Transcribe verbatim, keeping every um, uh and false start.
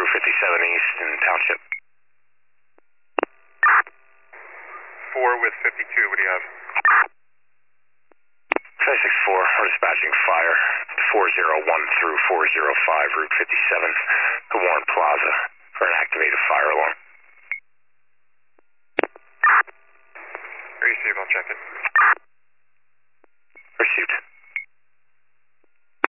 Route fifty-seven East in Township. four with fifty-two, what do you have? five six four, we're dispatching fire four zero one through four zero five, Route fifty-seven, to Warren Plaza for an activated fire alarm. Very safe, I'll check it.